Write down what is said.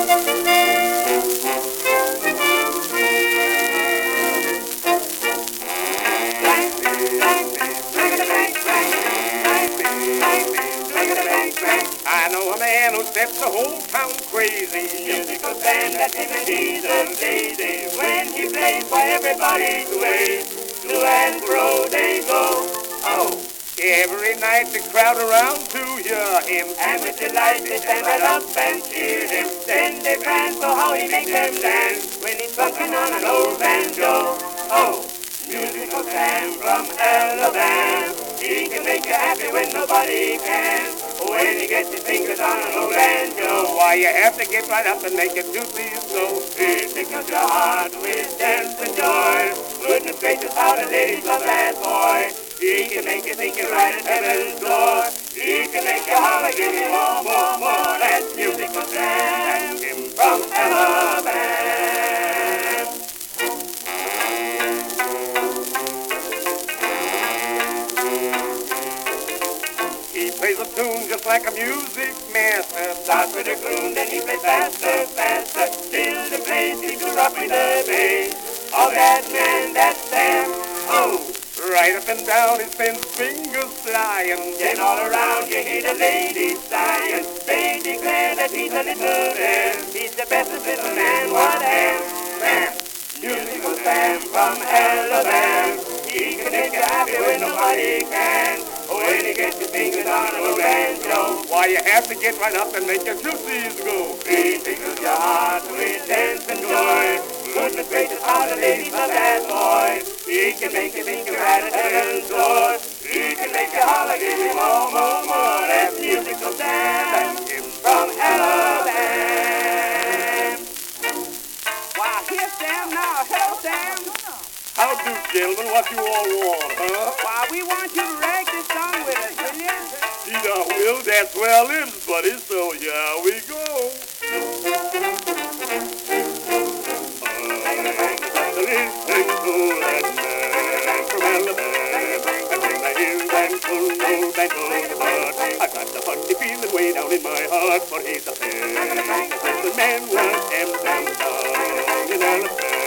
I know a man who sets the whole town crazy. Musical band that him and he's a lazy. When he plays, why everybody sways. To and fro they go. Oh, Every night the crowd around to hear him. and with delight they stand right up and cheer him. Then they prance for how he makes them dance when he's funkin' on an old banjo. Oh, musical Sam from Alabama. He can make you happy when nobody can. When he gets his fingers on an old banjo. Why, you have to get right up and make it do these so. It tickles your heart with dance and joy. Goodness gracious, how the ladies love that boy. He can make you think you're right at heaven's door. He can make you holler, give me more, more, more. That's musical Sam from Alabama. He plays a tune just like a music master. Starts with a croon, then he plays faster, faster. Till the place he goes up with the bass. Oh, that man, that's Sam. Oh, Right up and down his thin fingers flying. then all around you hear the ladies sighing. They declare that he's a little man. He's the bestest little man, what am? Sam, musical Sam from Alabama. He can make you happy when nobody can. When he gets his fingers on a banjo. Why, you have to get right up and make your juices go. He tickles your heart with dance and joy. Goodness gracious, how the ladies love that boy. He can make you think you're right at heaven's door. He can make you holler, give me more, more, more. That's musical Sam from Alabama. Wow, here's Sam now. Hello, Sam. How do, gentlemen, what you all want, huh? Wow, we want you to rag this song with us, will you? Gee, now, Will, that's where I live, buddy, so here we go. Listen to that man from Alabama. I bring my ears and full old banjo apart. I got the funny feeling way down in my heart, for he's a man. The man was Sam down in Alabama.